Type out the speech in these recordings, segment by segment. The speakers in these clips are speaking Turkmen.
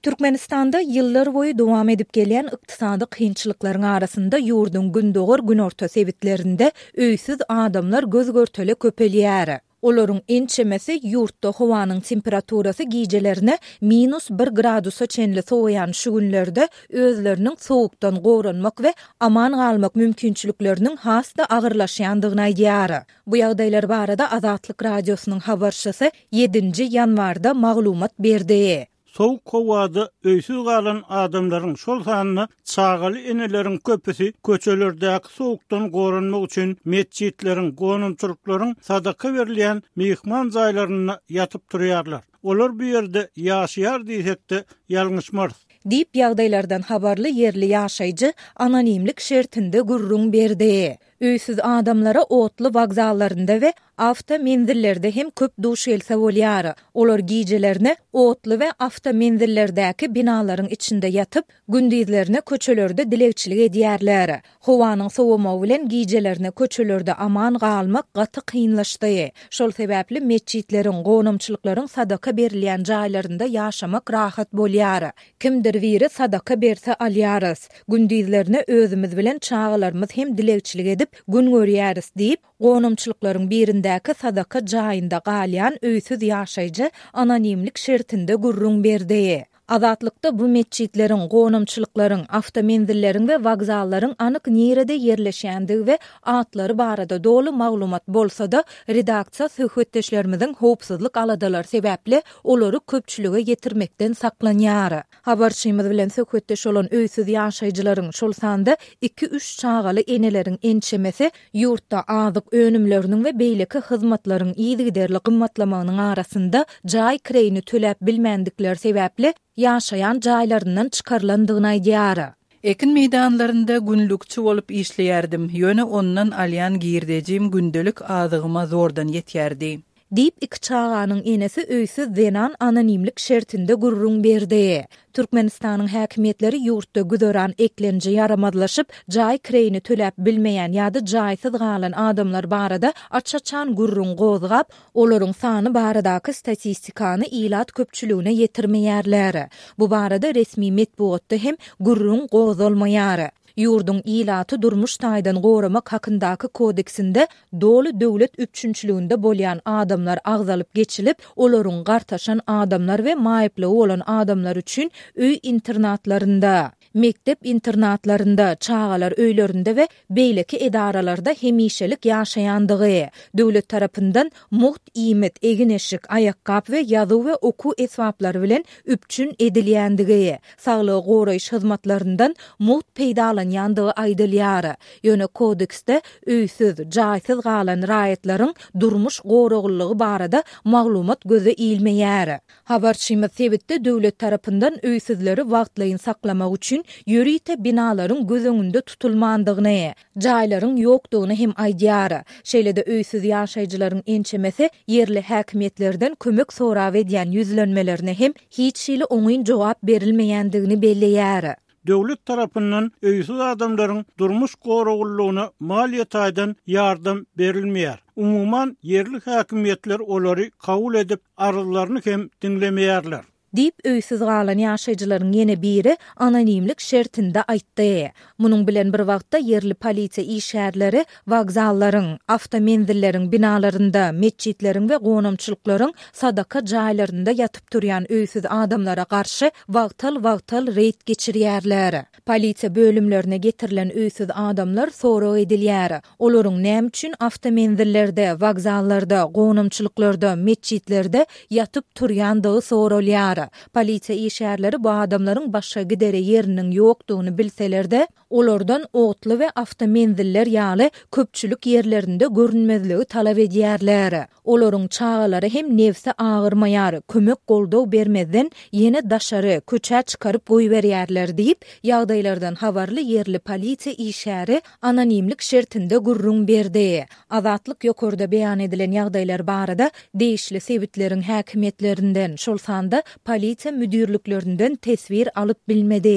Türkmenistanda yıllar boyu dowam edip gelen ykdysady kynçylyklaryň arasynda ýurdun gündoğar günorta sebitlerinde öýsüz adamlar göz görtele köpelýär. Olaryň ençemesi ýurtda howanyň temperaturasy gijelerine -1 gradusa çenli sowaýan şu günlerde özleriniň sowukdan goranmak we aman galmak mümkinçilikleriniň hasda agyrlaşýandygyny aýdýar. Bu ýagdaýlar barada Azatlyk radiosynyň habarçysy 7 ýanwarda maglumat berdi. Soğuk kovada öýsüz galan adamlaryň şol sanyny çağaly eneleriň köpüsi köçelerdäki soğukdan goranmak üçin mescitleriň, gonumçylyklaryň sadaka berilýän mihman jaýlaryna ýatyp durýarlar. Olar bu ýerde ýaşaýar diýsek-de ýalňyşmarys. Diýip ýagdaýlardan habarly yerli ýaşaýjy anonimlik şertinde gurrun berdi. Öýsüz adamlara otly wagzallarynda we awtomenzillerde hem köp duş else bolýar. Olar gijelerini otly we awtomenzillerdäki binalaryň içinde ýatyp, gündizlerine köçelerde dilekçilik edýärler. Howanyň sowamagy bilen gijelerini köçelerde aman galmak gaty kynlaşdy. Şol sebäpli mescitleriň, gonumçylyklaryň sadaka berilýän jaýlarynda ýaşamak rahat bolýar. Kimdir biri sadaka berse alýarys. Gündizlerine özümiz bilen çağalarymyz hem dilekçilik edip gün görýäris diýip, gonumçylyklaryň birindäki sadaka jaýynda galýan öýsüz ýaşaýjy anonimlik şertinde gurrun berdi. Azatlykda bu mescitleriň, gonumçylyklaryň, awtomenzilleriň we wagzallaryň anyk nerede ýerleşýändigi we atlary barada dolu maglumat bolsa-da redaksiýa söhbetdeşlerimiziň howpsuzlyk aladalar sebäpli olary köpçülige getirmekden saklanýar. Habarçymyz bilen söhbetdeş bolan öýsüz ýaşaýjylaryň şol sanda 2-3 çağaly eneleriň ençemesi ýurtda azyk önümleriniň we beýleki hyzmatlaryň ýygyderli gymmatlamagynyň arasynda jaý kireýini töläp bilmendikleri sebäpli ýaşaýan jaýlaryndan çykarlandygyny aýdýar. Ekin meydanlarında günlükçü olup işleyerdim. Ýöne ondan alyan girdejim gündelik azygyma zordan ýetýärdi. Diýip iki çağanyň enesi öýsüz zenan anonimlik şertinde gurrun berdi. Türkmenistanyň häkimetleri ýurtda güdören eklenji ýaramadlaşyp, jaý kireýini töläp bilmeýän ýa-da jaýsyz galan adamlar barada açaçan gurrun gozgap, olaryň sany baradaky statistikany ilat köpçüligine ýetirmeýärler. Bu barada resmi metbuatda hem gurrun gozulmaýar. Ýurdun ilaty durmuş taýdan goramak hakyndaky kodeksinde dolu döwlet üçünçiliginde bolýan adamlar agzalyp geçilip, olaryň gartaşan adamlar we maýyply bolan adamlar üçin öý internatlarynda, mektep internatlarynda, çağalar öýlerinde we beýleki edaralarda hemişelik ýaşaýandygy, döwlet tarapyndan muht iýmet, egineşik, aýakkap we ýazyw we oku esbaplary bilen üpçün edilýändigi, saglygy goraýyş hyzmatlaryndan muht peýda ýandygy aýdylýar. Ýöne kodeksde öýsüz, jaýsyz galan raýatlaryň durmuş goraglygy barada maglumat göze ilmeýär. Habarçymyz sebitde döwlet tarapyndan öýsüzleri wagtlaýyn saklamak üçin ýörite binalaryň göz öňünde tutulmandygyny, jaýlaryň ýokdugyny hem aýdýar. Şeýlede öýsüz ýaşaýjylaryň ençemesi yerli häkimetlerden kömek sorap edýän ýüzlenmelerine hem hiç şeýle oňyn jogap berilmeýändigini belleýär. Döwlet tarapyndan öýsüz adamlaryň durmuş goraglygyna maliýetaýdan ýardam berilmeýär. Umuman yerli häkimetler olary kabul edip arzularyny hem dinlemeýärler. Diýip öýsüz galan ýaşaýjylaryň ýene biri anonimlik şertinde aýtdy. Munyň bilen bir wagtda yerli polisiýa işgärleri wagzallaryň, awtomenzilleriň binalarynda, mescitleriň we gonumçylyklaryň sadaka jaýlarynda ýatyp durýan öýsüz adamlara garşy wagtal reýd geçirýärler. Polisiýa bölümlerine getirilen öýsüz adamlar sorag edilýär. Olaryň näme üçin awtomenzillerde, wagzallarda, gonumçylyklarda, mescitlerde ýatyp turýandygy soralýar. Polisiýa işgärleri bu adamlaryň başga gidere ýeriniň ýokdugyny bilselerde, olardan otly we awtomenziller ýaly köpçülük ýerlerinde görünmezligi talap edýärler. Olaryň çağalary hem nefsi agyrmaýar, kömek goldaw bermezden ýene daşary, köçä çykaryp goýberýärler diýip ýagdaýlardan habarly yerli polisiýa işgäri anonimlik şertinde gurrun berdi. Azatlyk ýokurda beýan edilen ýagdaýlar barada değişli sebitleriň häkimetlerinden şol sanda polisiýa müdürlüklerinden tesbir alyp bilmedi.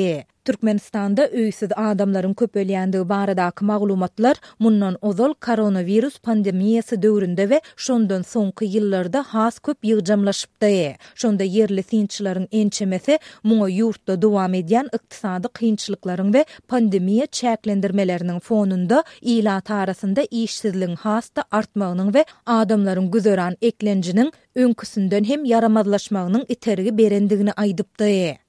Türkmenistanda öýsiz adamlaryň köpelýändige baradaky maglumatlar mundan ozal koronavirus pandemiýasy döwründe we şondan soňky ýyllarda has köp ýygjamlaşypdy. Şonda yerli synçylaryň ençemesi muňa ýurtda dowam edýän ykdysady kynçylyklaryň we pandemiýa çäklendirmeleriniň fonunda ilat arasynda işsizligiň hasta artmagynyň we adamlaryň güzören eklenjiniň öňküsünden hem yaramazlaşmagynyň iterigi berendigini aýdypdy.